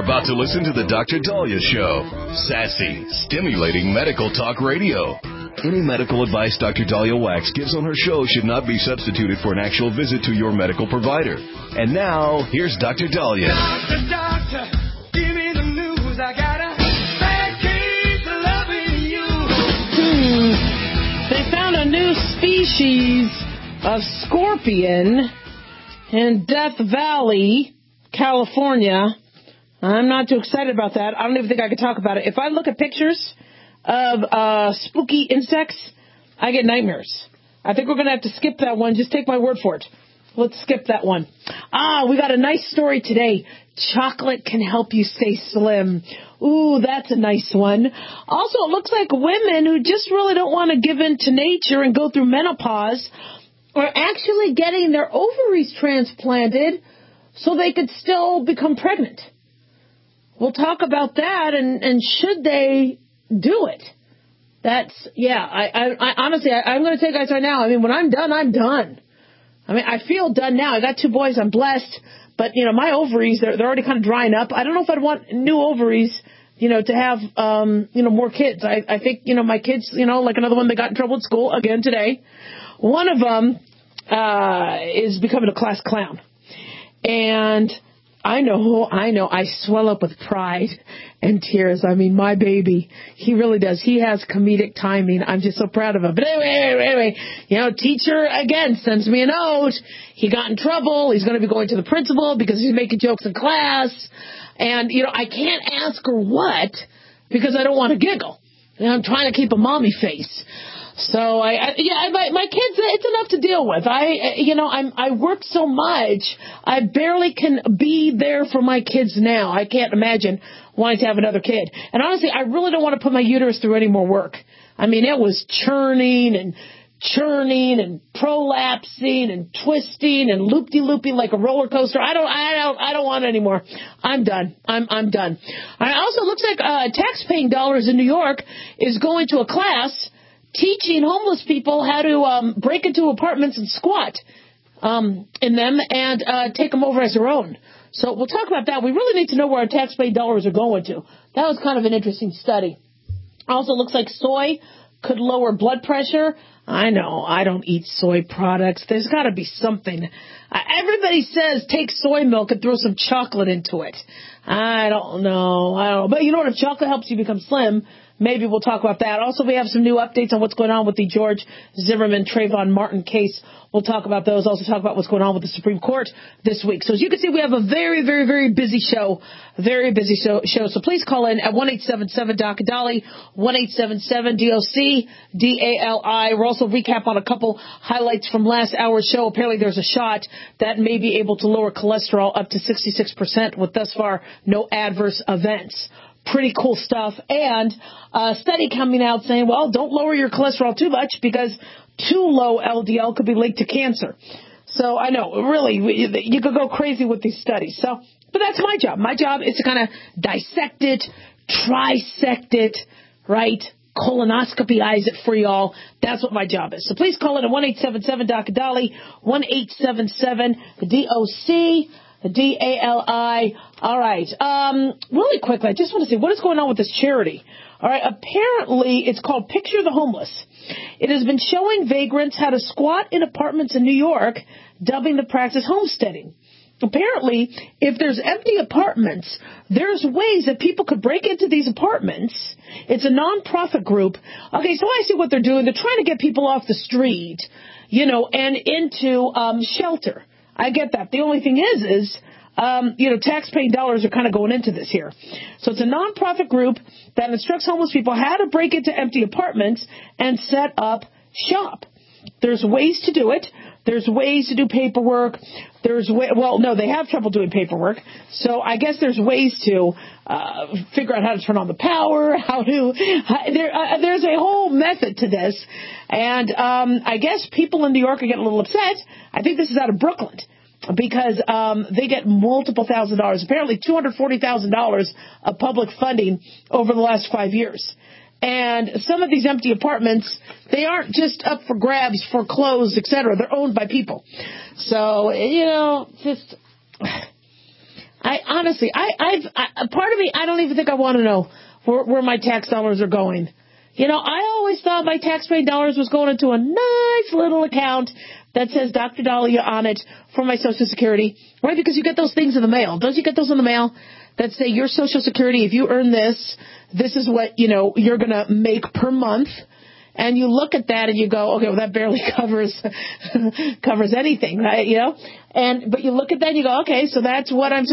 about to listen to the Dr. Dahlia Show. Sassy, stimulating medical talk radio. Any medical advice Dr. Dahlia Wax gives on her show should not be substituted for an actual visit to your medical provider. And now, here's Dr. Dahlia. Doctor, give me the news. I got a bad case of loving you. They found a new species of scorpion in Death Valley, California. I'm not too excited about that. I don't even think I could talk about it. If I look at pictures of spooky insects, I get nightmares. I think we're going to have to skip that one. Just take my word for it. Let's skip that one. We got a nice story today. Chocolate can help you stay slim. Ooh, that's a nice one. Also, it looks like women who just really don't want to give in to nature and go through menopause are actually getting their ovaries transplanted so they could still become pregnant. We'll talk about that and should they do it? I honestly, I'm going to tell you guys right now, I mean, when I'm done, I'm done. I mean, I feel done now. I got 2 boys. I'm blessed. But, my ovaries, they're already kind of drying up. I don't know if I'd want new ovaries, to have, more kids. I think, my kids, like another one that got in trouble at school again today. One of them is becoming a class clown. And I know, I swell up with pride and tears. I mean, my baby, he really does. He has comedic timing. I'm just so proud of him. But anyway, teacher, again, sends me a note. He got in trouble. He's going to be going to the principal because he's making jokes in class. And, I can't ask her what because I don't want to giggle. I'm trying to keep a mommy face. So my kids, it's enough to deal with. I work so much. I barely can be there for my kids now. I can't imagine wanting to have another kid. And honestly, I really don't want to put my uterus through any more work. I mean, it was churning and prolapsing and twisting and loop-de-looping like a roller coaster. I don't want it anymore. I'm done. I'm done. It also looks like tax-paying dollars in New York is going to a class teaching homeless people how to break into apartments and squat in them and take them over as their own. So we'll talk about that. We really need to know where our tax-paid dollars are going to. That was kind of an interesting study. Also looks like soy could lower blood pressure. I know, I don't eat soy products. There's got to be something. Everybody says take soy milk and throw some chocolate into it. I don't know. But you know what? If chocolate helps you become slim, maybe we'll talk about that. Also, we have some new updates on what's going on with the George Zimmerman, Trayvon Martin case. We'll talk about those. Also talk about what's going on with the Supreme Court this week. So as you can see, we have a very, very, very busy show. Very busy show. So please call in at 1-877-DOC-DALI, 1-877-DOC-DALI. We'll also recap on a couple highlights from last hour's show. Apparently there's a shot that may be able to lower cholesterol up to 66% with thus far no adverse events. Pretty cool stuff. And a study coming out saying, well, don't lower your cholesterol too much because too low LDL could be linked to cancer. So I know, really, you could go crazy with these studies. But that's my job. My job is to kind of dissect it, trisect it, right? Colonoscopyize it for y'all. That's what my job is. So please call in at 1-877-DOC-DALI, 1-877-DOC-DALI. All right. Really quickly, I just want to say, what is going on with this charity? All right. Apparently, it's called Picture the Homeless. It has been showing vagrants how to squat in apartments in New York, dubbing the practice homesteading. Apparently, if there's empty apartments, there's ways that people could break into these apartments. It's a nonprofit group. Okay, so I see what they're doing. They're trying to get people off the street, and into shelter. I get that. The only thing is tax-paying dollars are kind of going into this here. So it's a nonprofit group that instructs homeless people how to break into empty apartments and set up shop. There's ways to do it. There's ways to do paperwork. They have trouble doing paperwork. So I guess there's ways to figure out how to turn on the power, there's a whole method to this. And I guess people in New York are getting a little upset. I think this is out of Brooklyn because they get multiple $1,000s, apparently $240,000 of public funding over the last 5 years. And some of these empty apartments, they aren't just up for grabs for clothes, etc. They're owned by people. So, Part of me, I don't even think I want to know where my tax dollars are going. You know, I always thought my tax-paid dollars was going into a nice little account that says Dr. Dahlia on it for my Social Security, right? Because you get those things in the mail. Don't you get those in the mail that say your Social Security, if you earn this, this is what, you know, you're going to make per month? And you look at that and you go, okay, well, that barely covers anything, right? You know, but you look at that and you go, okay, so that's what I'm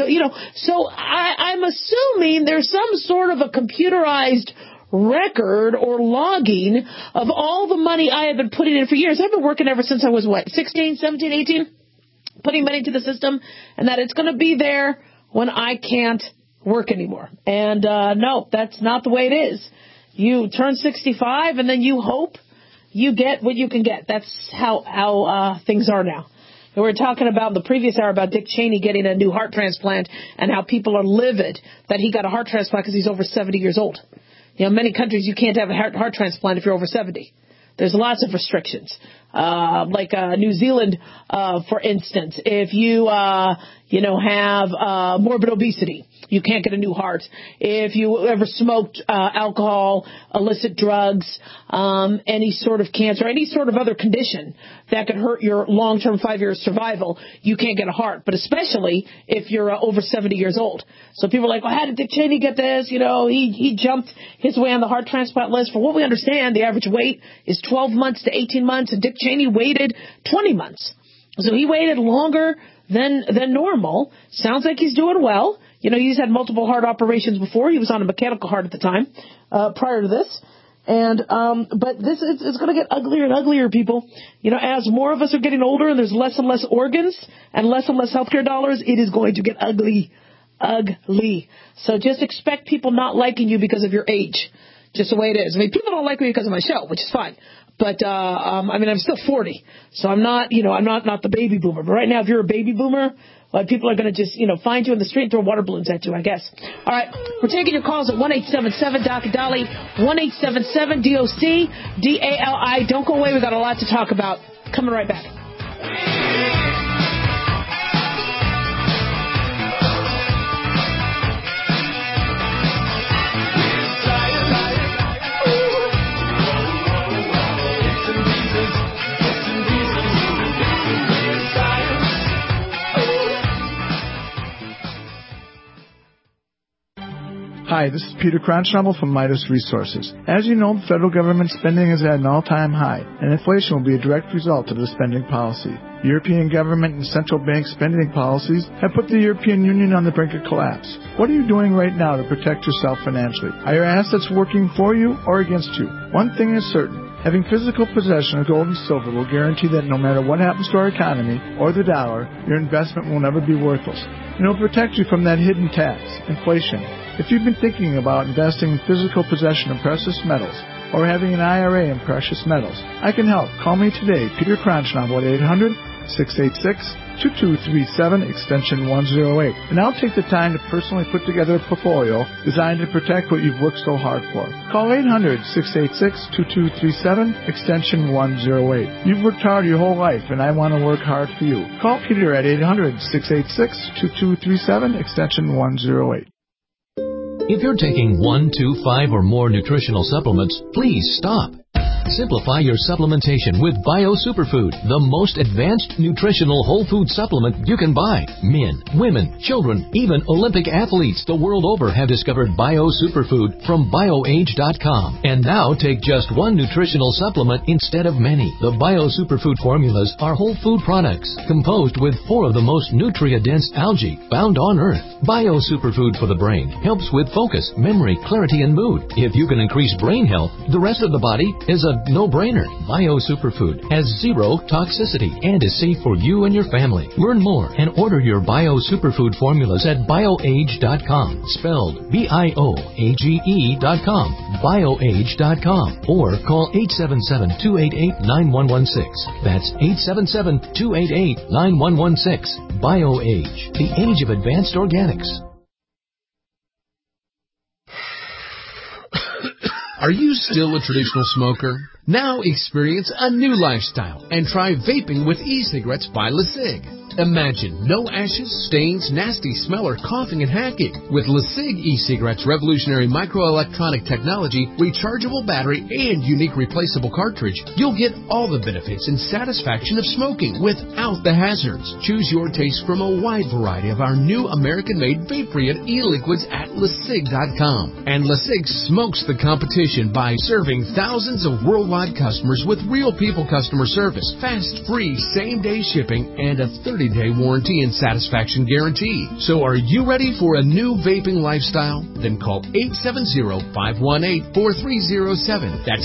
I'm assuming there's some sort of a computerized record or logging of all the money I have been putting in for years. I've been working ever since I was 16, 17, 18, putting money into the system, and that it's going to be there when I can't work anymore. And no, that's not the way it is. You turn 65 and then you hope you get what you can get. That's how things are now. And we were talking about in the previous hour about Dick Cheney getting a new heart transplant and how people are livid that he got a heart transplant because he's over 70 years old. You know, many countries you can't have a heart transplant if you're over 70. There's lots of restrictions. Like New Zealand, for instance, if you have morbid obesity, you can't get a new heart. If you ever smoked alcohol, illicit drugs, any sort of cancer, any sort of other condition that could hurt your long-term 5-year survival, you can't get a heart. But especially if you're over 70 years old. So people are like, well, how did Dick Cheney get this? You know, he jumped his way on the heart transplant list. For what we understand, the average wait is 12 months to 18 months, and Dick Cheney waited 20 months. So he waited longer than normal. Sounds like he's doing well. You know, he's had multiple heart operations before. He was on a mechanical heart at the time, prior to this. And, but it's going to get uglier and uglier, people. You know, as more of us are getting older and there's less and less organs and less healthcare dollars, it is going to get ugly. So just expect people not liking you because of your age. Just the way it is. I mean, people don't like me because of my show, which is fine. But, I'm still 40. So I'm not the baby boomer. But right now, if you're a baby boomer, well, people are going to just, find you in the street and throw water balloons at you, I guess. All right. We're taking your calls at 1-877-Dr. 1-877-DOC-DALI. Don't go away. We've got a lot to talk about. Coming right back. Hi, this is Peter Cronschnabel from Midas Resources. As you know, the federal government spending is at an all-time high, and inflation will be a direct result of the spending policy. European government and central bank spending policies have put the European Union on the brink of collapse. What are you doing right now to protect yourself financially? Are your assets working for you or against you? One thing is certain. Having physical possession of gold and silver will guarantee that no matter what happens to our economy or the dollar, your investment will never be worthless. And it will protect you from that hidden tax, inflation. If you've been thinking about investing in physical possession of precious metals or having an IRA in precious metals, I can help. Call me today, Peter Cronschnabel, at 800-686-2237, extension 108. And I'll take the time to personally put together a portfolio designed to protect what you've worked so hard for. Call 800-686-2237, extension 108. You've worked hard your whole life, and I want to work hard for you. Call Peter at 800-686-2237, extension 108. If you're taking 1, 2, 5, or more nutritional supplements, please stop. Simplify your supplementation with Bio Superfood, the most advanced nutritional whole food supplement you can buy. Men, women, children, even Olympic athletes the world over have discovered Bio Superfood from BioAge.com. And now take just one nutritional supplement instead of many. The Bio Superfood formulas are whole food products composed with 4 of the most nutrient-dense algae found on Earth. Bio Superfood for the brain helps with focus, memory, clarity, and mood. If you can increase brain health, the rest of the body is a no-brainer. Bio Superfood has 0 toxicity and is safe for you and your family. Learn more and order your Bio Superfood formulas at BioAge.com, spelled BIOAGE.com, BioAge.com, or call 877-288-9116. That's 877-288-9116. BioAge, the age of advanced organics. Are you still a traditional smoker? Now experience a new lifestyle and try vaping with e-cigarettes by LeSig. Imagine no ashes, stains, nasty smell, or coughing and hacking. With LeSig e-cigarettes' revolutionary microelectronic technology, rechargeable battery, and unique replaceable cartridge, you'll get all the benefits and satisfaction of smoking without the hazards. Choose your taste from a wide variety of our new American-made vape-free e-liquids at LeSig.com. And LeSig smokes the competition by serving thousands of worldwide customers with real people customer service, fast, free, same-day shipping, and a 30-day warranty and satisfaction guarantee. So are you ready for a new vaping lifestyle? Then call 870-518-4307. That's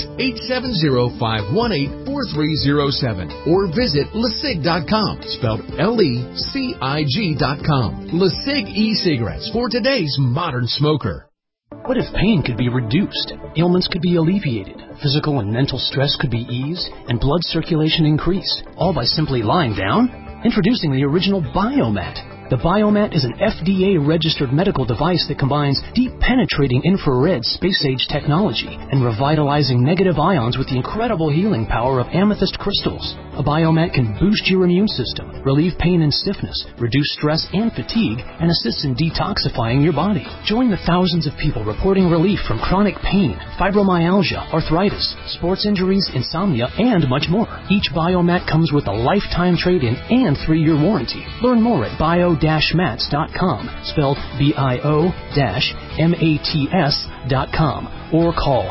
870-518-4307. Or visit LeSig.com, spelled LECIG.com. LeSig e-cigarettes for today's modern smoker. What if pain could be reduced, ailments could be alleviated, physical and mental stress could be eased, and blood circulation increased, all by simply lying down? Introducing the original Biomat. The Biomat is an FDA-registered medical device that combines deep penetrating infrared space-age technology and revitalizing negative ions with the incredible healing power of amethyst crystals. A Biomat can boost your immune system, relieve pain and stiffness, reduce stress and fatigue, and assists in detoxifying your body. Join the thousands of people reporting relief from chronic pain, fibromyalgia, arthritis, sports injuries, insomnia, and much more. Each Biomat comes with a lifetime trade-in and 3-year warranty. Learn more at bio-mats.com, spelled bio-mats.com, or call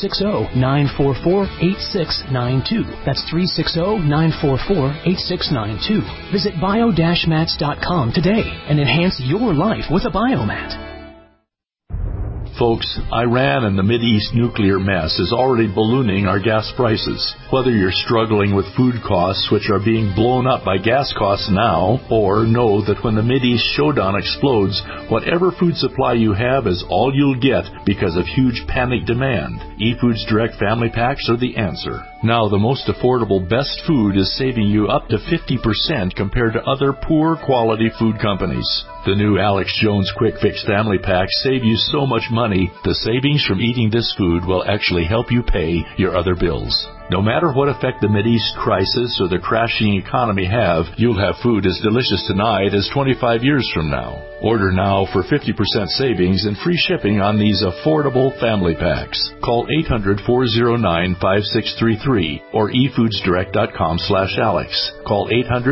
360-944-8692. That's 360-944-8692. Visit bio-mats.com today and enhance your life with a Biomat. Folks, Iran and the Mideast nuclear mess is already ballooning our gas prices. Whether you're struggling with food costs, which are being blown up by gas costs now, or know that when the Mideast showdown explodes, whatever food supply you have is all you'll get because of huge panic demand, eFoods Direct Family Packs are the answer. Now, the most affordable best food is saving you up to 50% compared to other poor quality food companies. The new Alex Jones Quick Fix Family Packs save you so much money, the savings from eating this food will actually help you pay your other bills. No matter what effect the Mideast crisis or the crashing economy have, you'll have food as delicious tonight as 25 years from now. Order now for 50% savings and free shipping on these affordable family packs. Call 800-409-5633 or efoodsdirect.com/Alex. Call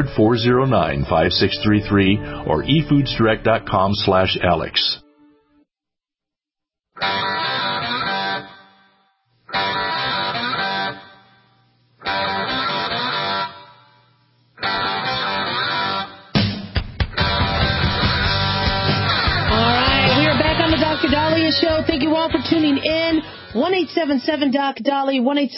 800-409-5633 or efoodsdirect.com/Alex. Show. Thank you all for tuning in. 1-877-DOC-DOLLY,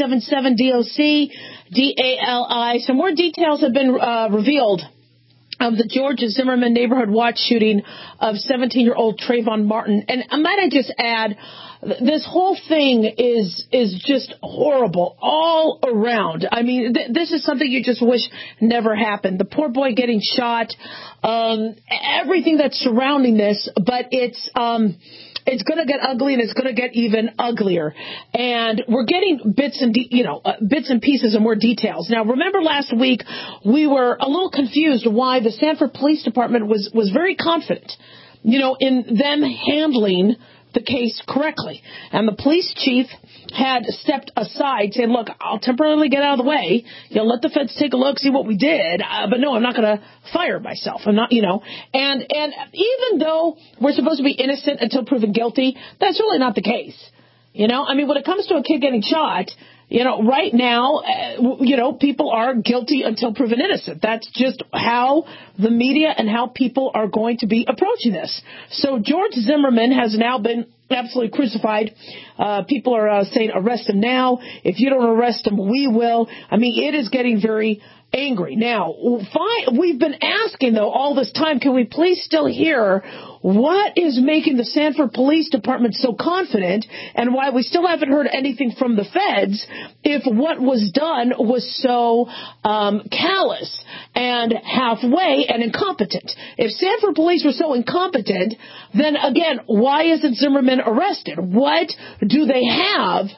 1-877-DOC-DALI. Some more details have been revealed of the George Zimmerman neighborhood watch shooting of 17-year-old Trayvon Martin. And might I just add, this whole thing is just horrible all around. I mean, this is something you just wish never happened. The poor boy getting shot, everything that's surrounding this, but it's going to get ugly, and it's going to get even uglier. And we're getting bits and pieces and more details. Now, remember last week we were a little confused why the Sanford Police Department was very confident, in them handling the case correctly. And the police chief had stepped aside, saying, look, I'll temporarily get out of the way. Let the feds take a look, see what we did. But no, I'm not going to fire myself. I'm not, And even though we're supposed to be innocent until proven guilty, that's really not the case. When it comes to a kid getting shot, right now, people are guilty until proven innocent. That's just how the media and how people are going to be approaching this. So George Zimmerman has now been absolutely crucified. People are saying arrest him now. If you don't arrest him, we will. It is getting very angry. Now, we've been asking, though, all this time, can we please still hear what is making the Sanford Police Department so confident and why we still haven't heard anything from the feds if what was done was so callous and halfway and incompetent. If Sanford Police were so incompetent, then, again, why isn't Zimmerman arrested? What do they have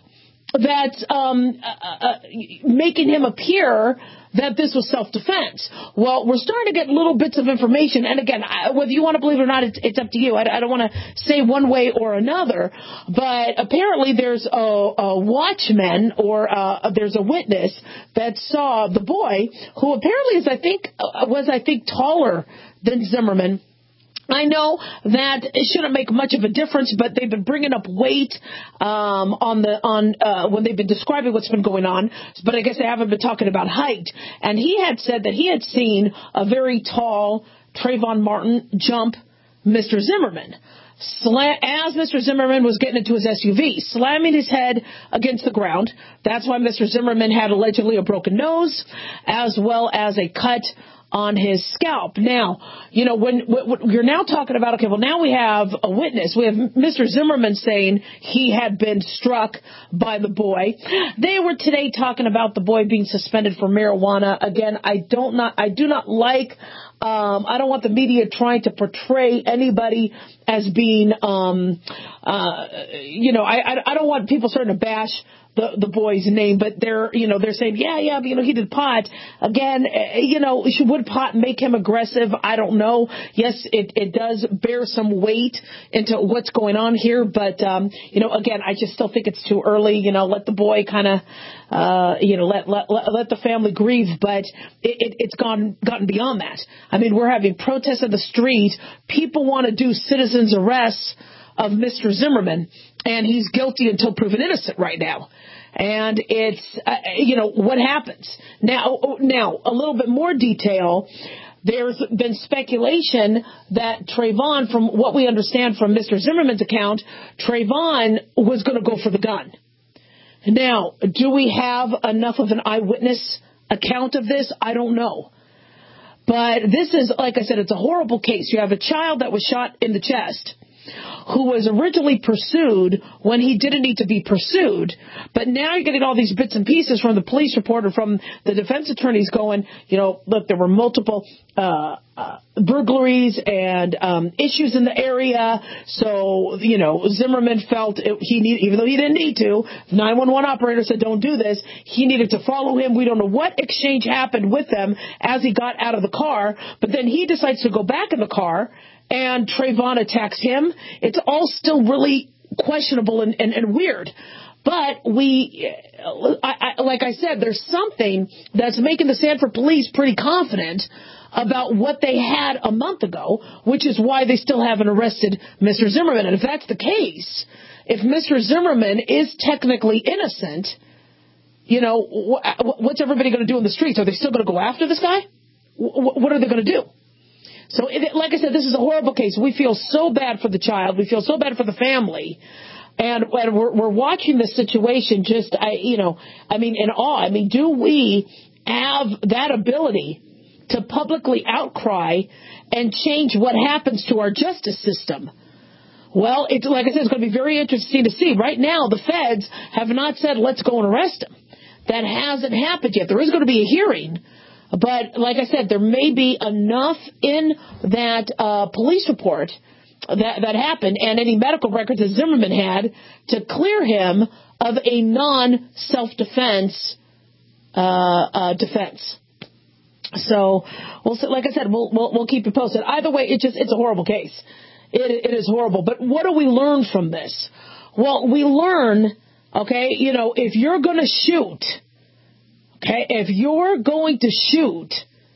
that's making him appear that this was self-defense. Well, we're starting to get little bits of information, and again, whether you want to believe it or not, it's up to you. I don't want to say one way or another, but apparently there's a watchman or there's a witness that saw the boy, who apparently is, I think, taller than Zimmerman. I know that it shouldn't make much of a difference, but they've been bringing up weight when they've been describing what's been going on. But I guess they haven't been talking about height. And he had said that he had seen a very tall Trayvon Martin jump Mr. Zimmerman as Mr. Zimmerman was getting into his SUV, slamming his head against the ground. That's why Mr. Zimmerman had allegedly a broken nose, as well as a cut on his scalp. Now, when you're now talking about, okay, well, now we have a witness. We have Mr. Zimmerman saying he had been struck by the boy. They were today talking about the boy being suspended for marijuana. Again, I don't want the media trying to portray anybody as being, I don't want people starting to bash the boy's name, but they're saying, yeah, he did pot. Again, would pot make him aggressive? I don't know. Yes, it does bear some weight into what's going on here, but, again, I just still think it's too early. Let the boy kind of, let the family grieve, but it's gotten beyond that. I mean, we're having protests in the street. People want to do citizens arrests of Mr. Zimmerman, and he's guilty until proven innocent right now. And it's, what happens? Now, a little bit more detail. There's been speculation that Trayvon, from what we understand from Mr. Zimmerman's account, Trayvon was going to go for the gun. Now, do we have enough of an eyewitness account of this? I don't know. But this is, like I said, it's a horrible case. You have a child that was shot in the chest, who was originally pursued when he didn't need to be pursued. But now you're getting all these bits and pieces from the police report or from the defense attorneys going, look, there were multiple burglaries and issues in the area. So, Zimmerman felt even though he didn't need to, 911 operator said, don't do this. He needed to follow him. We don't know what exchange happened with them as he got out of the car. But then he decides to go back in the car, and Trayvon attacks him. It's all still really questionable and weird. But like I said, there's something that's making the Sanford police pretty confident about what they had a month ago, which is why they still haven't arrested Mr. Zimmerman. And if that's the case, if Mr. Zimmerman is technically innocent, what's everybody going to do in the streets? Are they still going to go after this guy? What are they going to do? So, like I said, this is a horrible case. We feel so bad for the child. We feel so bad for the family. And we're watching this situation just, in awe. I mean, do we have that ability to publicly outcry and change what happens to our justice system? Well, like I said, it's going to be very interesting to see. Right now, the feds have not said, let's go and arrest him. That hasn't happened yet. There is going to be a hearing. But like I said, there may be enough in that police report that happened and any medical records that Zimmerman had to clear him of a non-self-defense defense. So, like I said, we'll keep you posted. Either way, it's a horrible case. It is horrible. But what do we learn from this? Well, we learn, if you're going to shoot. Okay, if you're going to shoot,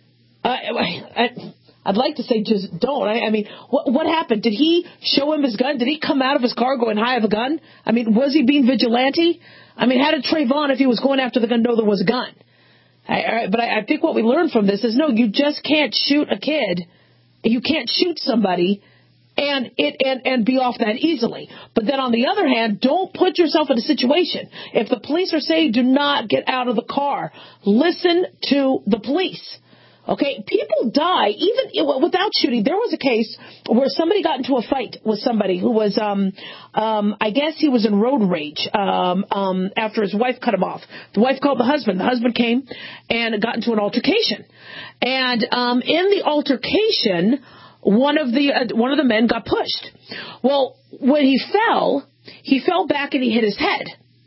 I'd like to say just don't. I mean, what happened? Did he show him his gun? Did he come out of his car going, I have a gun? I mean, was he being vigilante? I mean, how did Trayvon, if he was going after the gun, know there was a gun? But I think what we learned from this is, no, you just can't shoot a kid. You can't shoot somebody and be off that easily. But then on the other hand, don't put yourself in a situation. If the police are saying do not get out of the car, listen to the police. Okay, people die even without shooting. There was a case where somebody got into a fight with somebody who was, I guess he was in road rage after his wife cut him off. The wife called the husband. The husband came and got into an altercation. And in the altercation, one of the men got pushed. Well, when he fell back and he hit his head.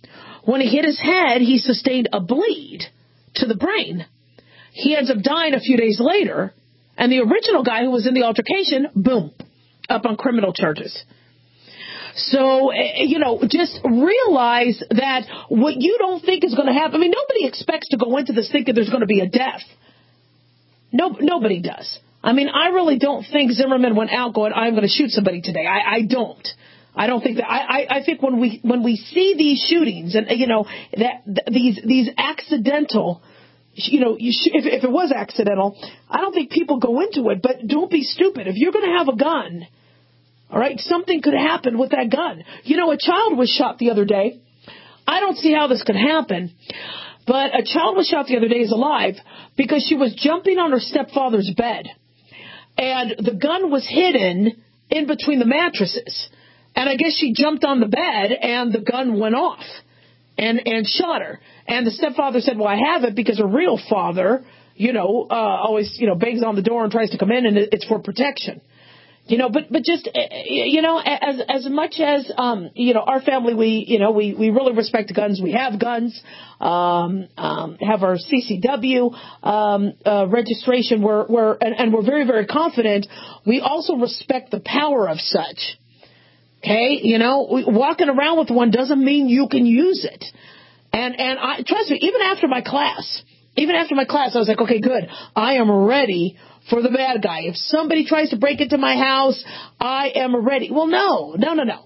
When he hit his head, he sustained a bleed to the brain. He ends up dying a few days later, and the original guy who was in the altercation, boom, up on criminal charges. So, just realize that what you don't think is going to happen. I mean, nobody expects to go into this thinking there's going to be a death. Nobody does. I mean, I really don't think Zimmerman went out going, I'm going to shoot somebody today. I don't. I don't think that. I think when we see these shootings and, that these accidental, if it was accidental, I don't think people go into it. But don't be stupid. If you're going to have a gun, all right, something could happen with that gun. A child was shot the other day. I don't see how this could happen. But a child was shot the other day is alive because she was jumping on her stepfather's bed. And the gun was hidden in between the mattresses. And I guess she jumped on the bed and the gun went off and shot her. And the stepfather said, well, I have it because a real father, always, bangs on the door and tries to come in and it's for protection. But just, as much as, our family, we really respect guns. We have guns, have our CCW, registration. We're very, very confident. We also respect the power of such. Okay. Walking around with one doesn't mean you can use it. And I, trust me, even after my class, I was like, okay, good. I am ready for the bad guy. If somebody tries to break into my house, I am ready. Well, no.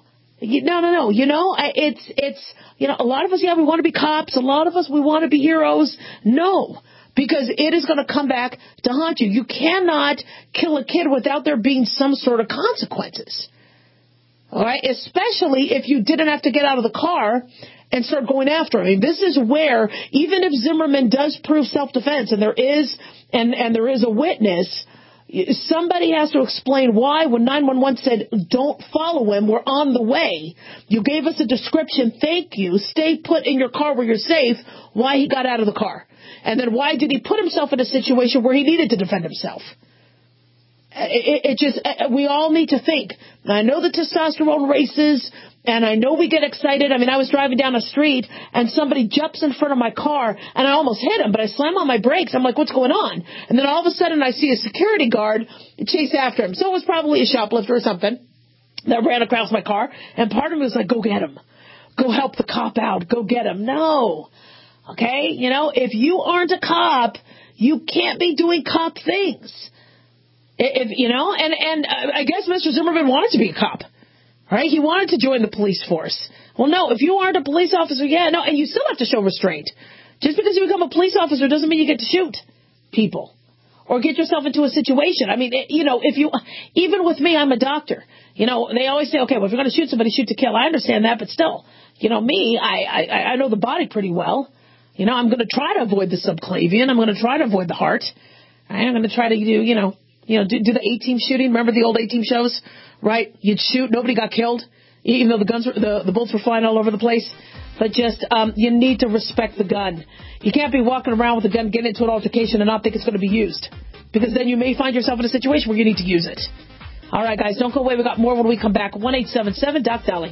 It's a lot of us, we want to be cops. A lot of us, we want to be heroes. No, because it is going to come back to haunt you. You cannot kill a kid without there being some sort of consequences. All right. Especially if you didn't have to get out of the car and start going after him. I mean, this is where, even if Zimmerman does prove self-defense, and there is a witness, somebody has to explain why when 911 said, don't follow him, we're on the way. You gave us a description, thank you, stay put in your car where you're safe, why he got out of the car. And then why did he put himself in a situation where he needed to defend himself? We all need to think. I know the testosterone races, and I know we get excited. I mean, I was driving down a street, and somebody jumps in front of my car, and I almost hit him, but I slam on my brakes. I'm like, what's going on? And then all of a sudden, I see a security guard chase after him. So it was probably a shoplifter or something that ran across my car, and part of me was like, go get him. Go help the cop out. Go get him. No. Okay? If you aren't a cop, you can't be doing cop things. And I guess Mr. Zimmerman wanted to be a cop, right? He wanted to join the police force. Well, no, if you aren't a police officer, and you still have to show restraint. Just because you become a police officer doesn't mean you get to shoot people or get yourself into a situation. I mean, even with me, I'm a doctor. They always say, okay, well, if you're going to shoot somebody, shoot to kill. I understand that, but still, me, I know the body pretty well. I'm going to try to avoid the subclavian. I'm going to try to avoid the heart. I'm going to try to do the A-Team shooting. Remember the old A-Team shows, right? You'd shoot, nobody got killed, even though the bullets were flying all over the place. But just, you need to respect the gun. You can't be walking around with a gun, getting into an altercation and not think it's going to be used. Because then you may find yourself in a situation where you need to use it. All right, guys, don't go away. We got more when we come back. 1-877-DOC-DOLLY.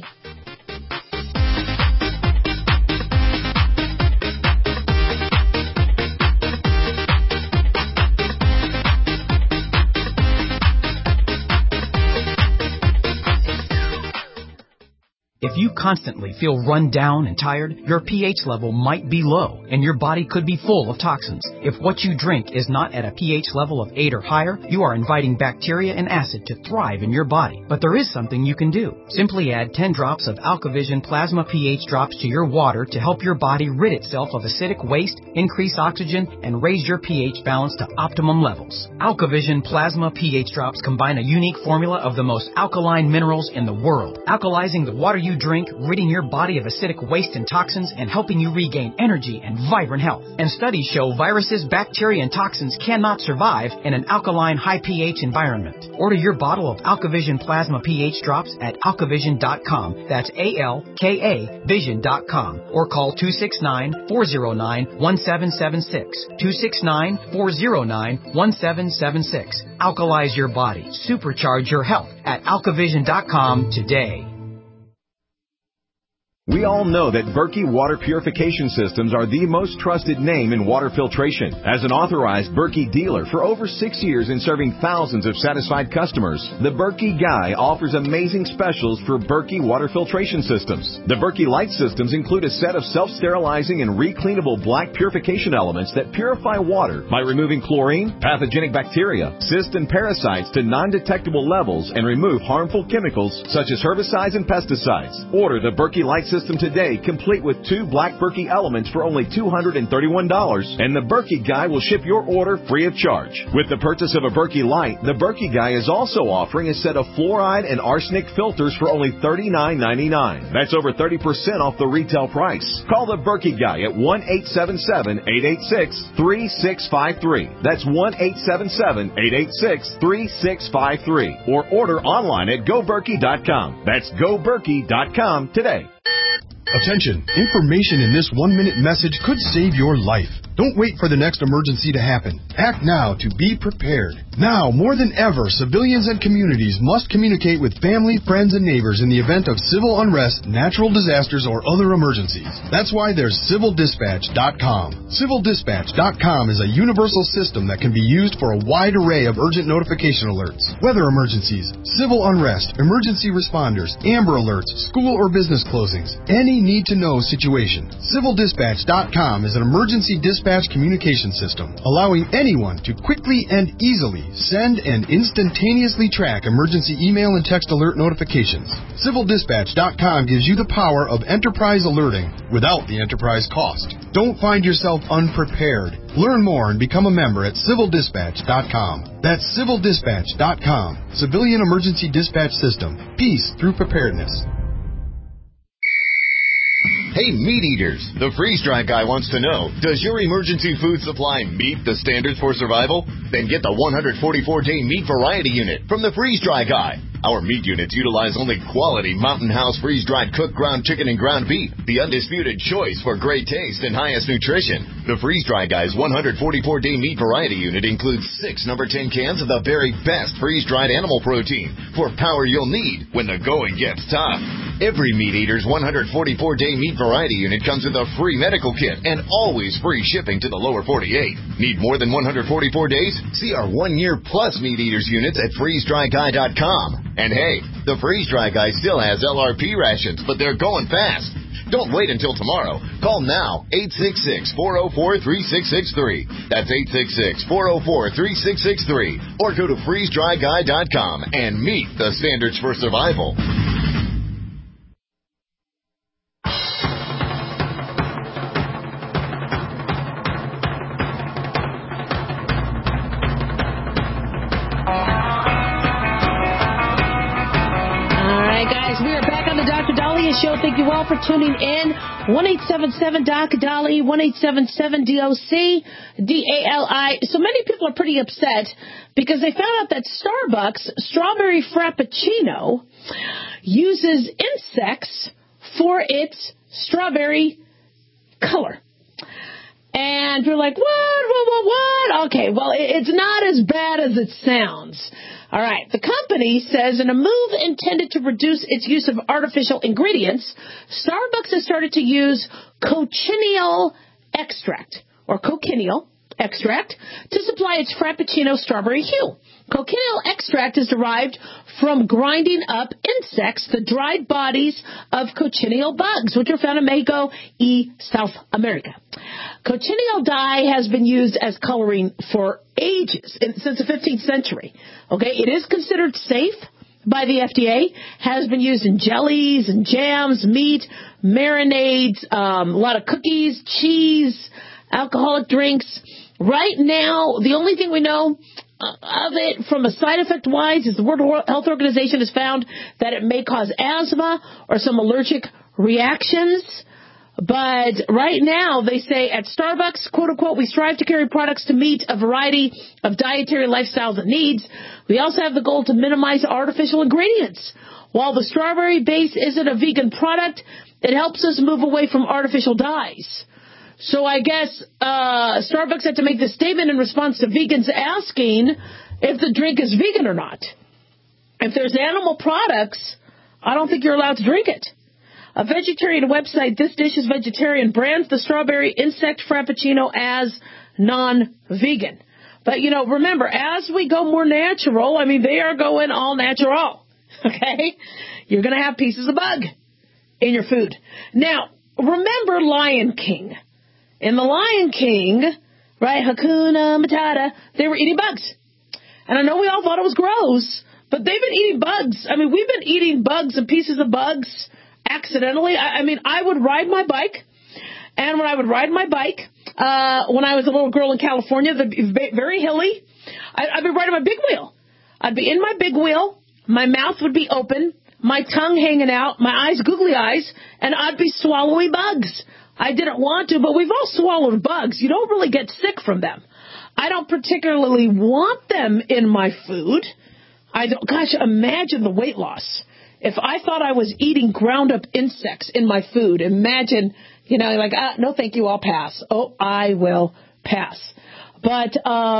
If you constantly feel run down and tired, your pH level might be low, and your body could be full of toxins. If what you drink is not at a pH level of 8 or higher, you are inviting bacteria and acid to thrive in your body. But there is something you can do. Simply add 10 drops of AlkaVision Plasma pH drops to your water to help your body rid itself of acidic waste, increase oxygen, and raise your pH balance to optimum levels. AlkaVision Plasma pH drops combine a unique formula of the most alkaline minerals in the world, alkalizing the water you drink, ridding your body of acidic waste and toxins, and helping you regain energy and vibrant health. And studies show viruses, bacteria, and toxins cannot survive in an alkaline, high pH environment. Order your bottle of AlkaVision Plasma pH drops at alkavision.com. That's ALKA Vision.com. Or call 269-409-1776. 269-409-1776. Alkalize your body. Supercharge your health at alkavision.com today. We all know that Berkey Water Purification Systems are the most trusted name in water filtration. As an authorized Berkey dealer for over 6 years and serving thousands of satisfied customers, the Berkey Guy offers amazing specials for Berkey Water Filtration Systems. The Berkey Light Systems include a set of self-sterilizing and recleanable black purification elements that purify water by removing chlorine, pathogenic bacteria, cysts, and parasites to non-detectable levels and remove harmful chemicals such as herbicides and pesticides. Order the Berkey Light System today, complete with 2 black Berkey elements for only $231, and the Berkey Guy will ship your order free of charge. With the purchase of a Berkey Light, the Berkey Guy is also offering a set of fluoride and arsenic filters for only $39.99. That's over 30% off the retail price. Call the Berkey Guy at 1-877-886-3653. That's 1-877-886-3653. Or order online at GoBerkey.com. That's GoBerkey.com today. Attention! Information in this 1-minute message could save your life. Don't wait for the next emergency to happen. Act now to be prepared. Now, more than ever, civilians and communities must communicate with family, friends, and neighbors in the event of civil unrest, natural disasters, or other emergencies. That's why there's CivilDispatch.com. CivilDispatch.com is a universal system that can be used for a wide array of urgent notification alerts. Weather emergencies, civil unrest, emergency responders, Amber Alerts, school or business closings, any need-to-know situation. CivilDispatch.com is an emergency dispatch communication system, allowing anyone to quickly and easily send and instantaneously track emergency email and text alert notifications. CivilDispatch.com gives you the power of enterprise alerting without the enterprise cost. Don't find yourself unprepared. Learn more and become a member at CivilDispatch.com. That's CivilDispatch.com. Civilian Emergency Dispatch System. Peace through preparedness. Hey, meat eaters, the freeze-dry guy wants to know, does your emergency food supply meet the standards for survival? Then get the 144-day meat variety unit from the freeze-dry guy. Our meat units utilize only quality Mountain House freeze-dried cooked ground chicken and ground beef, the undisputed choice for great taste and highest nutrition. The freeze-dry guy's 144-day meat variety unit includes 6 number 10 cans of the very best freeze-dried animal protein for power you'll need when the going gets tough. Every meat eater's 144-day meat variety unit comes with a free medical kit and always free shipping to the lower 48. Need more than 144 days? See our 1-year plus meat eaters units at freezedryguy.com. And hey, the freeze-dry guy still has LRP rations, but they're going fast. Don't wait until tomorrow. Call now, 866-404-3663. That's 866-404-3663. Or go to freezedryguy.com and meet the standards for survival. Show. Thank you all for tuning in. 1-877-DOC-DALI, 1-877-DOC-DALI. So many people are pretty upset because they found out that Starbucks Strawberry Frappuccino uses insects for its strawberry color. And you're like, what? Okay, well, it's not as bad as it sounds. All right. The company says in a move intended to reduce its use of artificial ingredients, Starbucks has started to use cochineal extract to supply its Frappuccino strawberry hue. Cochineal extract is derived from grinding up insects, the dried bodies of cochineal bugs, which are found in Mexico y South America. Cochineal dye has been used as coloring for ages, since the 15th century. Okay, it is considered safe by the FDA, has been used in jellies and jams, meat, marinades, a lot of cookies, cheese, alcoholic drinks. Right now, the only thing we know of it from a side effect wise is the World Health Organization has found that it may cause asthma or some allergic reactions. But right now, they say at Starbucks, quote unquote, we strive to carry products to meet a variety of dietary lifestyles and needs. We also have the goal to minimize artificial ingredients. While the strawberry base isn't a vegan product, it helps us move away from artificial dyes. So I guess Starbucks had to make this statement in response to vegans asking if the drink is vegan or not. If there's animal products, I don't think you're allowed to drink it. A vegetarian website, This Dish is Vegetarian, brands the strawberry insect frappuccino as non-vegan. But, you know, remember, as we go more natural, I mean, they are going all natural, okay? You're going to have pieces of bug in your food. Now, remember Lion King. In The Lion King, right, Hakuna Matata, they were eating bugs. And I know we all thought it was gross, but they've been eating bugs. I mean, we've been eating bugs and pieces of bugs accidentally. I mean, I would ride my bike, and when I would ride my bike, when I was a little girl in California, very hilly, I'd be riding my big wheel. I'd be in my big wheel, my mouth would be open, my tongue hanging out, my eyes, googly eyes, and I'd be swallowing bugs. I didn't want to, but we've all swallowed bugs. You don't really get sick from them. I don't particularly want them in my food. Gosh, imagine the weight loss. If I thought I was eating ground up insects in my food, imagine, you know, like, no thank you, I'll pass. Oh, I will pass. But,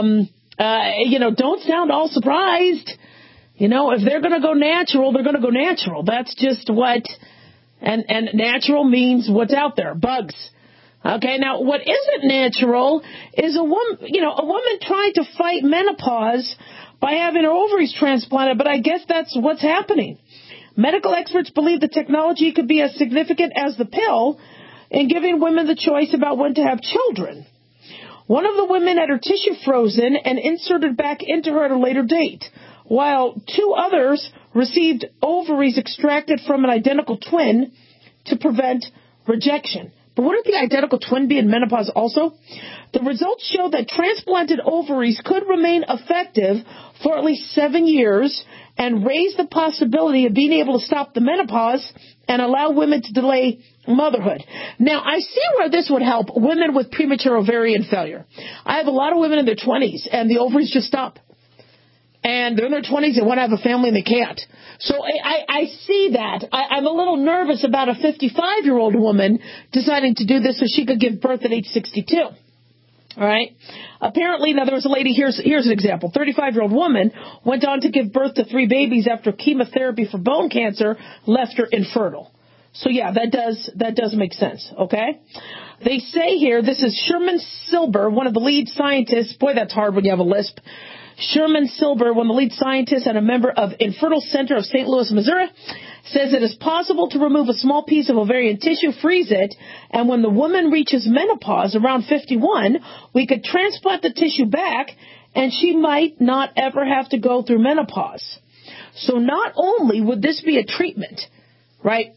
you know, don't sound all surprised. You know, if they're going to go natural, they're going to go natural. That's just what, and natural means what's out there, bugs. Okay, now what isn't natural is a woman trying to fight menopause by having her ovaries transplanted, but I guess that's what's happening. Medical experts believe the technology could be as significant as the pill in giving women the choice about when to have children. One of the women had her tissue frozen and inserted back into her at a later date, while 2 others received ovaries extracted from an identical twin to prevent rejection. But wouldn't the identical twin be in menopause also? The results show that transplanted ovaries could remain effective for at least 7 years and raise the possibility of being able to stop the menopause and allow women to delay motherhood. Now, I see where this would help women with premature ovarian failure. I have a lot of women in their 20s, and the ovaries just stop. And they're in their 20s, they want to have a family, and they can't. So I see that. I'm a little nervous about a 55-year-old woman deciding to do this so she could give birth at age 62. All right? Apparently, now there was a lady, here's an example. 35-year-old woman went on to give birth to 3 babies after chemotherapy for bone cancer left her infertile. So, yeah, that does make sense, okay? They say here, this is Sherman Silber, one of the lead scientists. Boy, that's hard when you have a lisp. Sherman Silber, one of the lead scientists and a member of Infertile Center of St. Louis, Missouri, says it is possible to remove a small piece of ovarian tissue, freeze it, and when the woman reaches menopause around 51, we could transplant the tissue back, and she might not ever have to go through menopause. So not only would this be a treatment, right,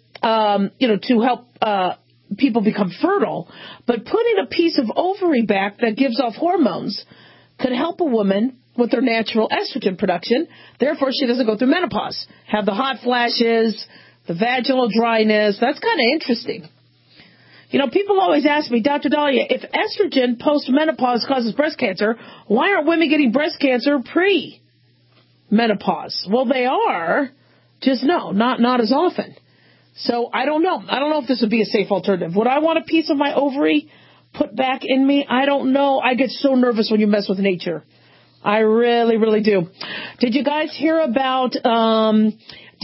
to help people become fertile, but putting a piece of ovary back that gives off hormones could help a woman with their natural estrogen production. Therefore, she doesn't go through menopause, have the hot flashes, the vaginal dryness. That's kind of interesting. You know, people always ask me, Dr. Dahlia, if estrogen post-menopause causes breast cancer, why aren't women getting breast cancer pre-menopause? Well, they are, just not as often. So I don't know. I don't know if this would be a safe alternative. Would I want a piece of my ovary put back in me? I don't know. I get so nervous when you mess with nature. I really, really do. Did you guys hear about, the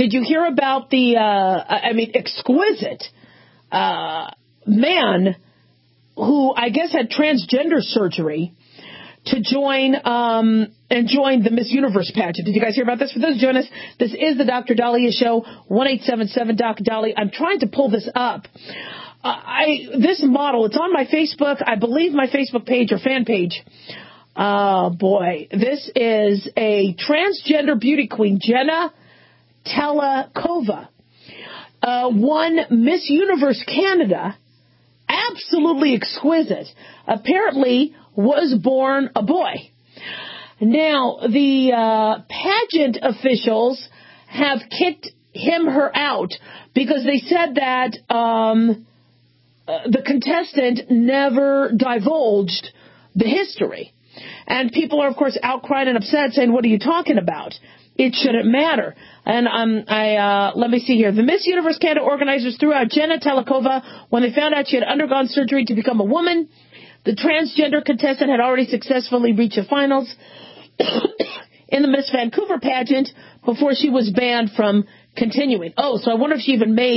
exquisite, man who I guess had transgender surgery to join the Miss Universe pageant? Did you guys hear about this? For those joining us, this is the Dr. Dahlia Show, 1-877-Doc-Dahlia. I'm trying to pull this up. This model, it's on my Facebook, I believe my Facebook page or fan page. Oh, boy. This is a transgender beauty queen, Jenna Telakova, won Miss Universe Canada. Absolutely exquisite. Apparently was born a boy. Now, the pageant officials have kicked her out because they said that the contestant never divulged the history. And people are, of course, outcrying and upset, saying, what are you talking about? It shouldn't matter. And let me see here. The Miss Universe Canada organizers threw out Jenna Telakova when they found out she had undergone surgery to become a woman. The transgender contestant had already successfully reached the finals in the Miss Vancouver pageant before she was banned from continuing. Oh, so I wonder if she even made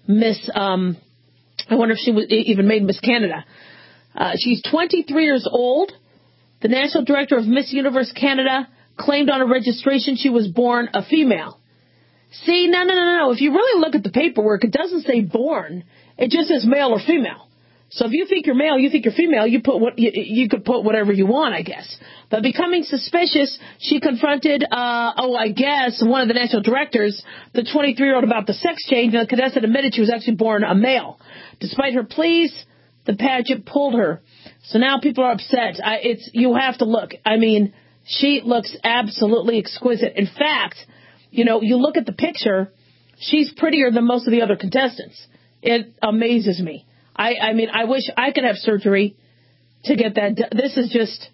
Miss, I wonder if she was even made Miss Canada. She's 23 years old. The national director of Miss Universe Canada claimed on her registration she was born a female. See, no. If you really look at the paperwork, it doesn't say born. It just says male or female. So if you think you're male, you think you're female, you could put whatever you want, I guess. But becoming suspicious, she confronted, I guess, one of the national directors, the 23-year-old, about the sex change, and the contestant admitted she was actually born a male. Despite her pleas, the pageant pulled her. So now people are upset. You have to look. I mean, she looks absolutely exquisite. In fact, you look at the picture, she's prettier than most of the other contestants. It amazes me. I mean, I wish I could have surgery to get that done. This is just,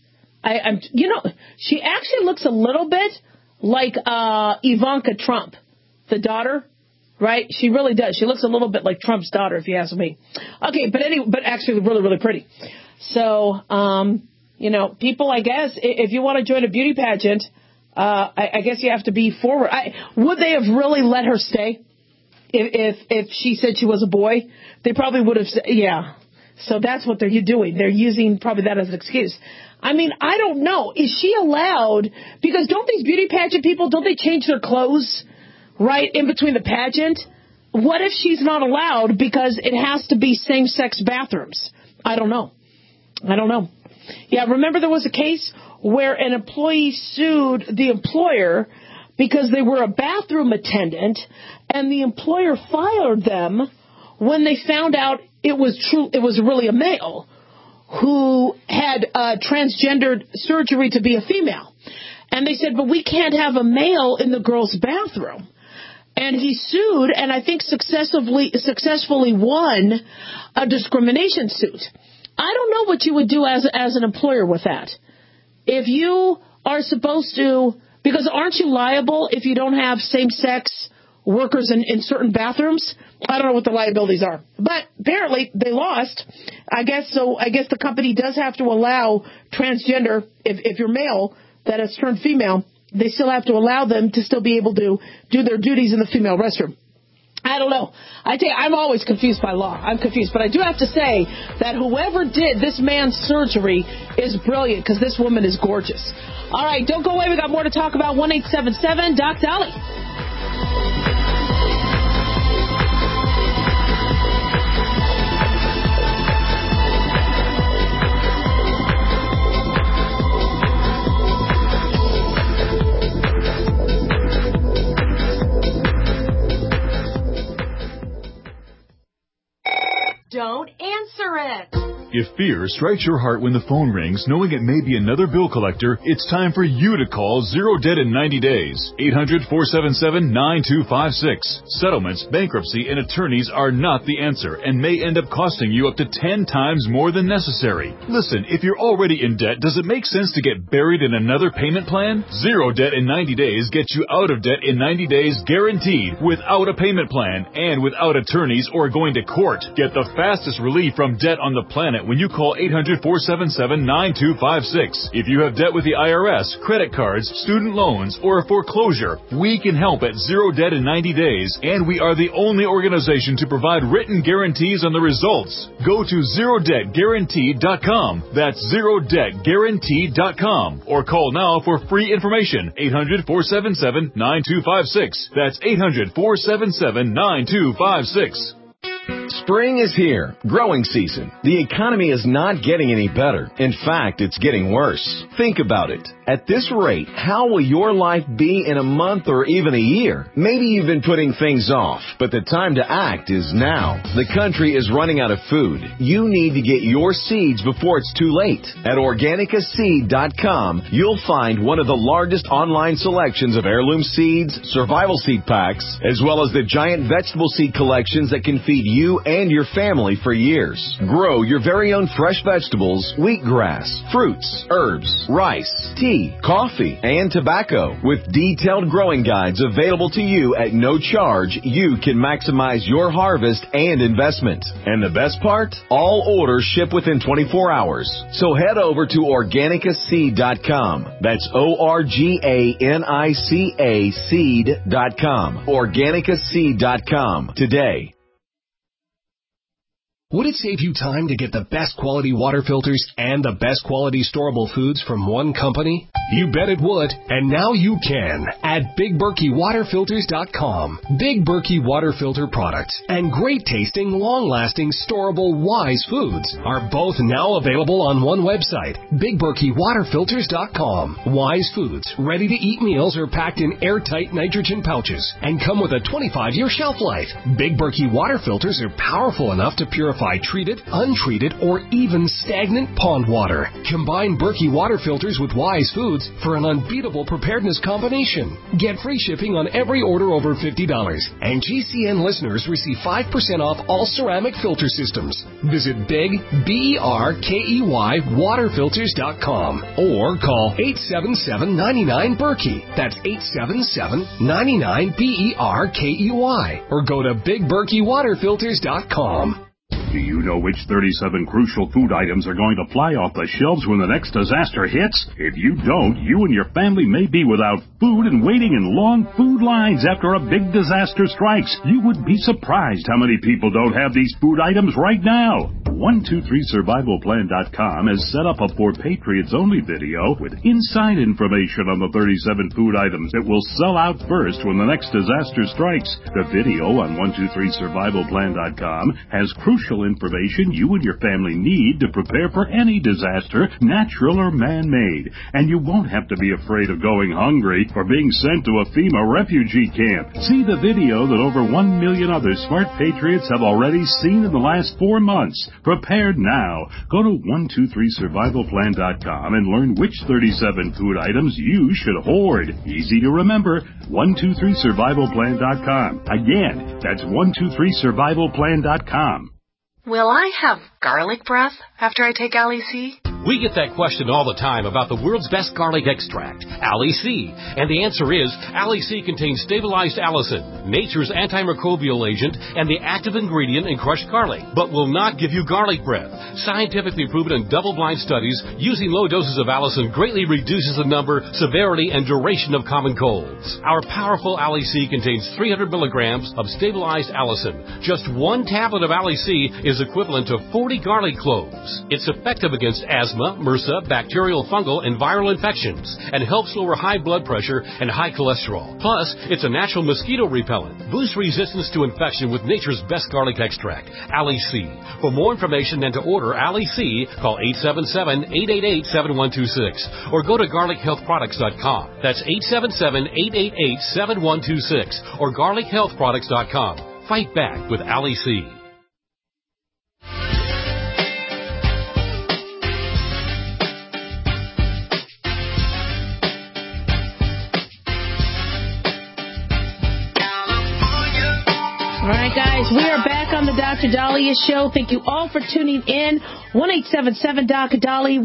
she actually looks a little bit like Ivanka Trump, the daughter, right? She really does. She looks a little bit like Trump's daughter, if you ask me. Okay, but actually really, really pretty. So, people, I guess, if you want to join a beauty pageant, I guess you have to be forward. Would they have really let her stay if she said she was a boy? They probably would have said, yeah. So that's what they're doing. They're using probably that as an excuse. I mean, I don't know. Is she allowed? Because don't these beauty pageant people, don't they change their clothes right in between the pageant? What if she's not allowed because it has to be same-sex bathrooms? I don't know. Yeah, remember there was a case where an employee sued the employer because they were a bathroom attendant, and the employer fired them when they found out it was really a male who had transgendered surgery to be a female. And they said, but we can't have a male in the girls' bathroom. And he sued, and I think successfully won a discrimination suit. I don't know what you would do as an employer with that. If you are supposed to, because aren't you liable if you don't have same-sex workers in certain bathrooms? I don't know what the liabilities are. But apparently they lost. I guess the company does have to allow transgender, if you're male that has turned female, they still have to allow them to still be able to do their duties in the female restroom. I don't know. I tell you, I'm always confused by law. I'm confused. But I do have to say that whoever did this man's surgery is brilliant, because this woman is gorgeous. All right, don't go away. We got more to talk about. 1-877 Doc Dolly. Don't answer it. If fear strikes your heart when the phone rings, knowing it may be another bill collector, it's time for you to call Zero Debt in 90 days. 800-477-9256. Settlements, bankruptcy, and attorneys are not the answer and may end up costing you up to 10 times more than necessary. Listen, if you're already in debt, does it make sense to get buried in another payment plan? Zero Debt in 90 days gets you out of debt in 90 days guaranteed, without a payment plan and without attorneys or going to court. Get the fastest relief from debt on the planet when you call 800-477-9256. If you have debt with the IRS, credit cards, student loans, or a foreclosure, we can help at Zero Debt in 90 days, and we are the only organization to provide written guarantees on the results. Go to ZeroDebtGuaranteed.com. That's ZeroDebtGuaranteed.com. Or call now for free information. 800-477-9256. That's 800-477-9256. Spring is here. Growing season. The economy is not getting any better. In fact, it's getting worse. Think about it. At this rate, how will your life be in a month or even a year? Maybe you've been putting things off, but the time to act is now. The country is running out of food. You need to get your seeds before it's too late. At OrganicaSeed.com, you'll find one of the largest online selections of heirloom seeds, survival seed packs, as well as the giant vegetable seed collections that can feed you and your family for years. Grow your very own fresh vegetables, wheatgrass, fruits, herbs, rice, tea, coffee, and tobacco. With detailed growing guides available to you at no charge, you can maximize your harvest and investment. And the best part? All orders ship within 24 hours. So head over to OrganicaSeed.com. That's OrganicaSeed.com. OrganicaSeed.com today. Would it save you time to get the best quality water filters and the best quality storable foods from one company? You bet it would, and now you can at BigBerkeyWaterFilters.com. Big Berkey water filter products and great tasting, long-lasting, storable Wise foods are both now available on one website, BigBerkeyWaterFilters.com. Wise foods, ready-to-eat meals are packed in airtight nitrogen pouches and come with a 25-year shelf life. Big Berkey water filters are powerful enough to purify treated, untreated, or even stagnant pond water. Combine Berkey water filters with Wise foods for an unbeatable preparedness combination. Get free shipping on every order over $50, and GCN listeners receive 5% off all ceramic filter systems. Visit BigBerkey waterfilters.com or call 877-99-BERKEY. That's 877-99-BERKEY, or go to BigBerkeyWaterFilters.com. Do you know which 37 crucial food items are going to fly off the shelves when the next disaster hits? If you don't, you and your family may be without food and waiting in long food lines after a big disaster strikes. You would be surprised how many people don't have these food items right now. 123survivalplan.com has set up a For Patriots Only video with inside information on the 37 food items that will sell out first when the next disaster strikes. The video on 123survivalplan.com has crucial information you and your family need to prepare for any disaster, natural or man-made. And you won't have to be afraid of going hungry or being sent to a FEMA refugee camp. See the video that over 1 million other smart patriots have already seen in the last 4 months. Prepared now. Go to 123survivalplan.com and learn which 37 food items you should hoard. Easy to remember. 123survivalplan.com. Again, that's 123survivalplan.com. Will I have garlic breath after I take Ali C? We get that question all the time about the world's best garlic extract, Ali C. And the answer is, Ali C contains stabilized allicin, nature's antimicrobial agent, and the active ingredient in crushed garlic, but will not give you garlic breath. Scientifically proven in double-blind studies, using low doses of allicin greatly reduces the number, severity, and duration of common colds. Our powerful Ali C contains 300 milligrams of stabilized allicin. Just one tablet of Ali C is equivalent to 40 garlic cloves. It's effective against asthma, MRSA, bacterial, fungal, and viral infections, and helps lower high blood pressure and high cholesterol. Plus, it's a natural mosquito repellent. Boost resistance to infection with nature's best garlic extract, Ali C. For more information and to order Ali C, call 877-888-7126 or go to garlichealthproducts.com. That's 877-888-7126 or garlichealthproducts.com. Fight back with Ali C. All right, guys, we are back on the Dr. Daliah Show. Thank you all for tuning in. 1-877-DOC-DALI,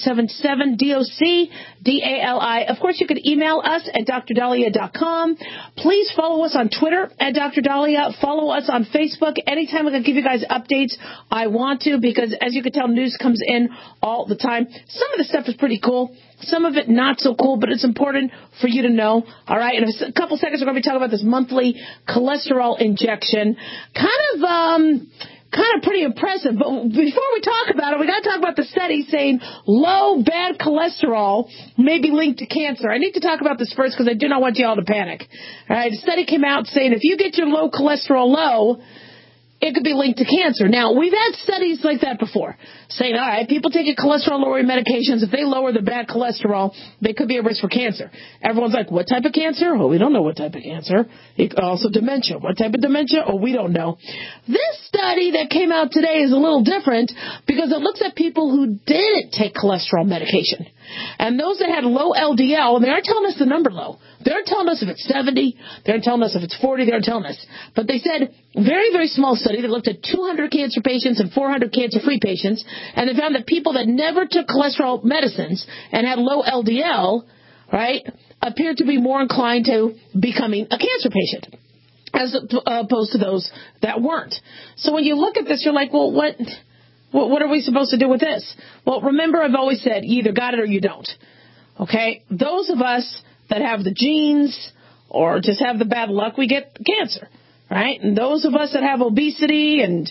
1-877-DOC-DALI. Of course, you can email us at drdaliah.com. Please follow us on Twitter at Dr. Daliah. Follow us on Facebook. Anytime I can give you guys updates, I want to, because as you can tell, news comes in all the time. Some of the stuff is pretty cool. Some of it not so cool, but it's important for you to know. All right, in a couple seconds, we're going to be talking about this monthly cholesterol injection. Kind of pretty impressive. But before we talk about it, we got to talk about the study saying low bad cholesterol may be linked to cancer. I need to talk about this first because I do not want you all to panic. All right, a study came out saying if you get your low cholesterol low, it could be linked to cancer. Now, we've had studies like that before, saying, all right, people taking cholesterol-lowering medications, if they lower their bad cholesterol, they could be at risk for cancer. Everyone's like, what type of cancer? Oh, we don't know what type of cancer. Also dementia. What type of dementia? Oh, we don't know. This study that came out today is a little different because it looks at people who didn't take cholesterol medication. And those that had low LDL, and they aren't telling us the number low. They're telling us if it's 70. They're telling us if it's 40. They're telling us. But they said, very, very small study. They looked at 200 cancer patients and 400 cancer-free patients. And they found that people that never took cholesterol medicines and had low LDL, right, appeared to be more inclined to becoming a cancer patient as opposed to those that weren't. So when you look at this, you're like, well, what are we supposed to do with this? Well, remember, I've always said, you either got it or you don't. Okay? Those of us that have the genes or just have the bad luck, we get cancer. right? And those of us that have obesity and,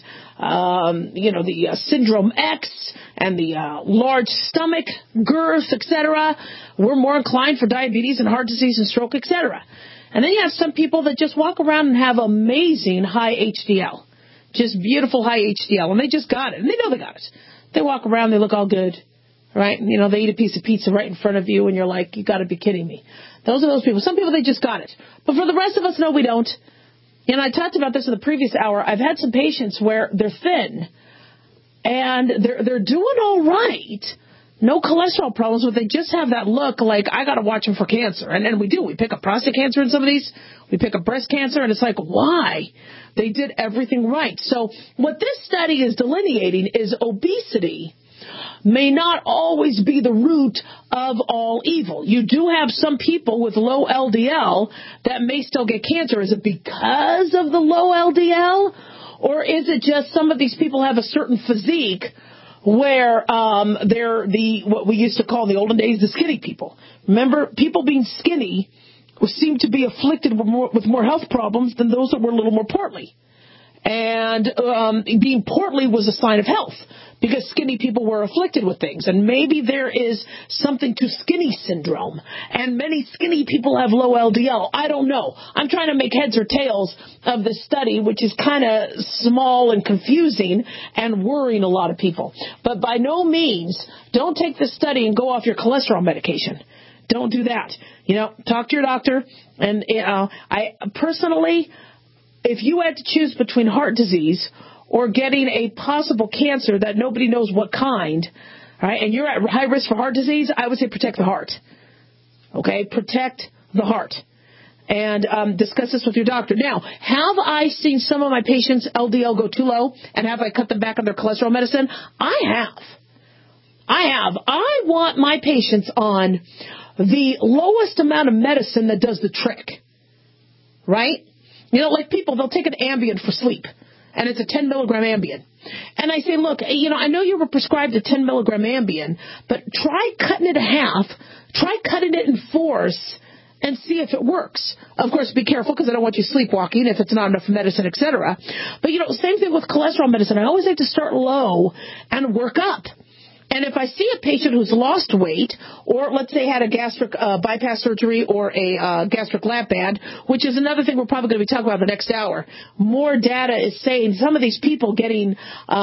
the syndrome X and the large stomach girth, etc., we're more inclined for diabetes and heart disease and stroke, etc. And then you have some people that just walk around and have amazing high HDL, just beautiful high HDL, and they just got it, and they know they got it. They walk around, they look all good, right? They eat a piece of pizza right in front of you, and you're like, you got to be kidding me. Those are those people. Some people, they just got it. But for the rest of us, no, we don't. I talked about this in the previous hour. I've had some patients where they're thin, and they're doing all right. No cholesterol problems, but they just have that look like, I got to watch them for cancer. And we do. We pick up prostate cancer in some of these. We pick up breast cancer, and it's like, why? They did everything right. So what this study is delineating is obesity may not always be the root of all evil. You do have some people with low LDL that may still get cancer. Is it because of the low LDL? Or is it just some of these people have a certain physique where they're what we used to call in the olden days the skinny people? Remember, people being skinny seemed to be afflicted with more health problems than those that were a little more portly. And being portly was a sign of health because skinny people were afflicted with things. And maybe there is something to skinny syndrome. And many skinny people have low LDL. I don't know. I'm trying to make heads or tails of this study, which is kind of small and confusing and worrying a lot of people. But by no means, don't take this study and go off your cholesterol medication. Don't do that. Talk to your doctor. And I personally, if you had to choose between heart disease or getting a possible cancer that nobody knows what kind, right, and you're at high risk for heart disease, I would say protect the heart. Okay? Protect the heart. And discuss this with your doctor. Now, have I seen some of my patients' LDL go too low, and have I cut them back on their cholesterol medicine? I have. I want my patients on the lowest amount of medicine that does the trick. Right? Like people, they'll take an Ambien for sleep, and it's a 10 milligram Ambien. And I say, look, I know you were prescribed a 10 milligram Ambien, but try cutting it in half, try cutting it in fours, and see if it works. Of course, be careful because I don't want you sleepwalking if it's not enough medicine, etc. But, same thing with cholesterol medicine. I always like to start low and work up. And if I see a patient who's lost weight, or let's say had a gastric bypass surgery or a gastric lap band, which is another thing we're probably going to be talking about the next hour, more data is saying some of these people getting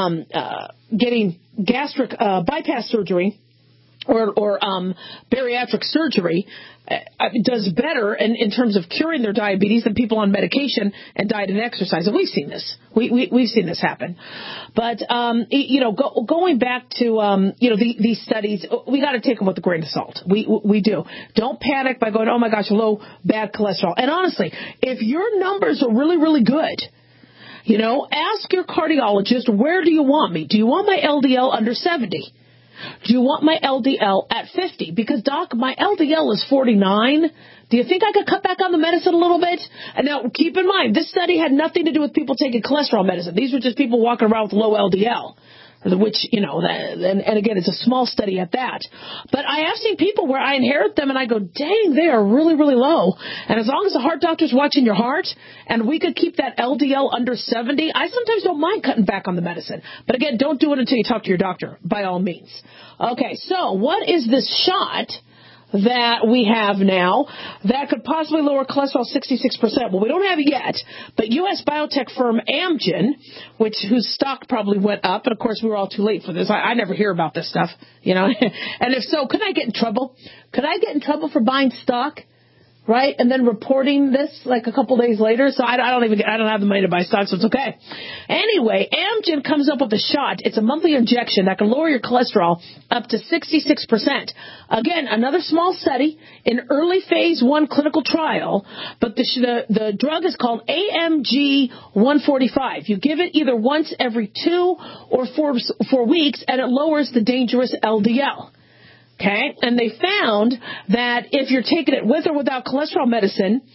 gastric bypass surgery or bariatric surgery does better in terms of curing their diabetes than people on medication and diet and exercise. And we've seen this. We've seen this happen. But, going back to, these studies, we got to take them with a grain of salt. We do. Don't panic by going, oh my gosh, low, bad cholesterol. And honestly, if your numbers are really, really good, ask your cardiologist, where do you want me? Do you want my LDL under 70? Do you want my LDL at 50? Because, Doc, my LDL is 49. Do you think I could cut back on the medicine a little bit? And now, keep in mind, this study had nothing to do with people taking cholesterol medicine. These were just people walking around with low LDL, which, and again, it's a small study at that. But I have seen people where I inherit them and I go, dang, they are really, really low. And as long as the heart doctor's watching your heart and we could keep that LDL under 70, I sometimes don't mind cutting back on the medicine. But again, don't do it until you talk to your doctor, by all means. Okay, so what is this shot that we have now that could possibly lower cholesterol 66%. Well, we don't have it yet, but U.S. biotech firm Amgen, whose stock probably went up, and of course we were all too late for this. I never hear about this stuff, And if so, could I get in trouble? Could I get in trouble for buying stock? Right? And then reporting this like a couple days later. So I don't have the money to buy stock, so it's okay. Anyway, Amgen comes up with a shot. It's a monthly injection that can lower your cholesterol up to 66%. Again, another small study in early phase 1 clinical trial, but the drug is called AMG 145. You give it either once every 2 or 4 weeks, and it lowers the dangerous LDL. Okay, and they found that if you're taking it with or without cholesterol medicine,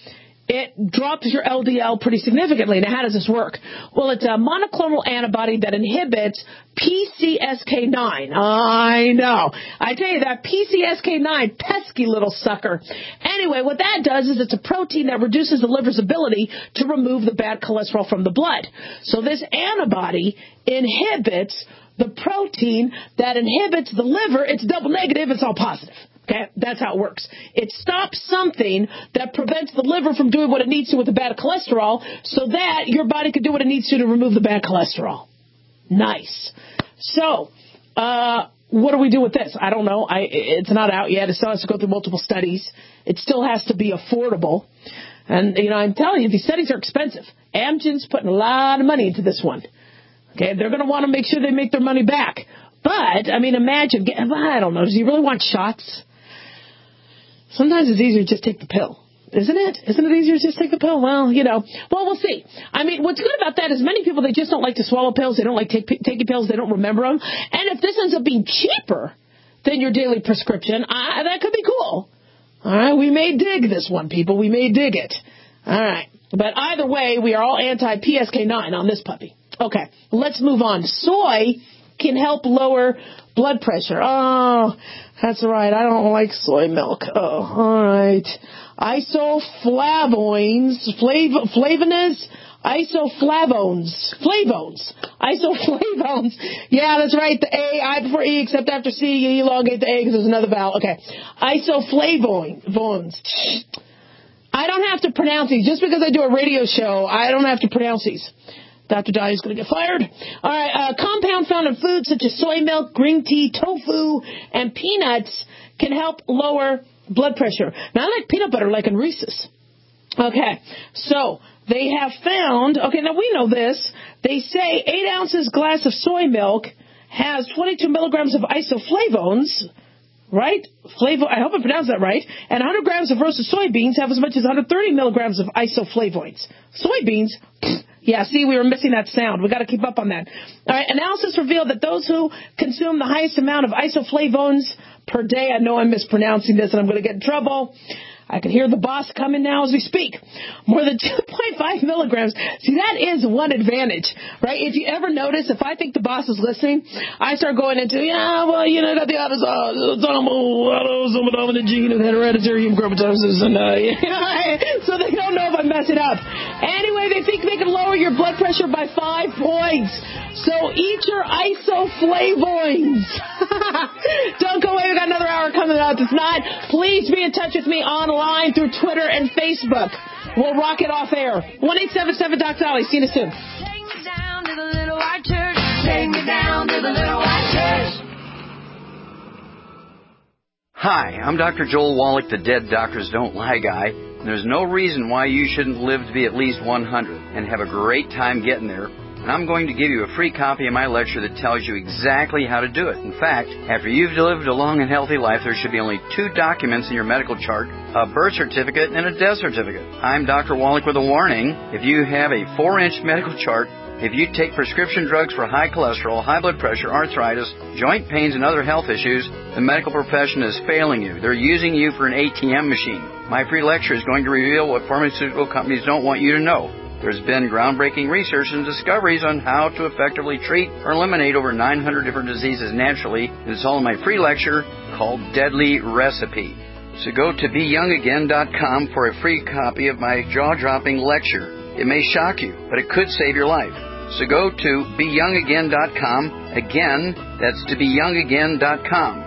it drops your LDL pretty significantly. Now, how does this work? Well, it's a monoclonal antibody that inhibits PCSK9. I know. I tell you, that PCSK9, pesky little sucker. Anyway, what that does is it's a protein that reduces the liver's ability to remove the bad cholesterol from the blood. So this antibody inhibits the protein that inhibits the liver. It's double negative. It's all positive. Okay, that's how it works. It stops something that prevents the liver from doing what it needs to with the bad cholesterol so that your body can do what it needs to remove the bad cholesterol. Nice. So, what do we do with this? I don't know. It's not out yet. It still has to go through multiple studies. It still has to be affordable. And, I'm telling you, these studies are expensive. Amgen's putting a lot of money into this one. Okay, they're going to want to make sure they make their money back. But, imagine, I don't know, does he really want shots? Sometimes it's easier to just take the pill, isn't it? Isn't it easier to just take the pill? Well, we'll see. What's good about that is many people, they just don't like to swallow pills. They don't like taking pills. They don't remember them. And if this ends up being cheaper than your daily prescription, that could be cool. All right, we may dig this one, people. We may dig it. All right. But either way, we are all anti-PCSK9 on this puppy. Okay, let's move on. Soy can help lower blood pressure. Oh, that's right. I don't like soy milk. Oh, all right. Isoflavones, Isoflavones. Yeah, that's right. The A, I prefer E, except after C, you elongate the A because there's another vowel. Okay. Isoflavones. I don't have to pronounce these. Just because I do a radio show, I don't have to pronounce these. Dr. Dahlia's going to get fired. All right, compound found in foods such as soy milk, green tea, tofu, and peanuts can help lower blood pressure. Now, I like peanut butter like in Reese's. Okay, so they have found, now we know this. They say 8 ounces glass of soy milk has 22 milligrams of isoflavones, right? I hope I pronounced that right. And 100 grams of roasted soybeans have as much as 130 milligrams of isoflavones. Soybeans? Yeah, see, we were missing that sound. We got to keep up on that. All right, analysis revealed that those who consume the highest amount of isoflavones per day, I know I'm mispronouncing this and I'm going to get in trouble. I can hear the boss coming now as we speak. More than 2.5 milligrams. See, that is one advantage, right? If you ever notice, if I think the boss is listening, I start going into, got the autosomal gene of hereditary hemochromatosis, and, so they don't know if I'm messing up. Anyway, they think they can lower your blood pressure by 5 points. So eat your isoflavones. Don't go away. We got another hour coming up. If not, please be in touch with me online through Twitter and Facebook. We'll rock it off air. 1-877-DOC-DOLLY. See you soon. Take me down to the little white church. Take me down to the little white church. Hi, I'm Dr. Joel Wallach, the Dead Doctors Don't Lie guy. There's no reason why you shouldn't live to be at least 100 and have a great time getting there. And I'm going to give you a free copy of my lecture that tells you exactly how to do it. In fact, after you've lived a long and healthy life, there should be only 2 documents in your medical chart, a birth certificate and a death certificate. I'm Dr. Wallach with a warning. If you have a 4-inch medical chart, if you take prescription drugs for high cholesterol, high blood pressure, arthritis, joint pains, and other health issues, the medical profession is failing you. They're using you for an ATM machine. My free lecture is going to reveal what pharmaceutical companies don't want you to know. There's been groundbreaking research and discoveries on how to effectively treat or eliminate over 900 different diseases naturally. It's all in my free lecture called Deadly Recipe. So go to BeYoungAgain.com for a free copy of my jaw-dropping lecture. It may shock you, but it could save your life. So go to BeYoungAgain.com. Again, that's to BeYoungAgain.com.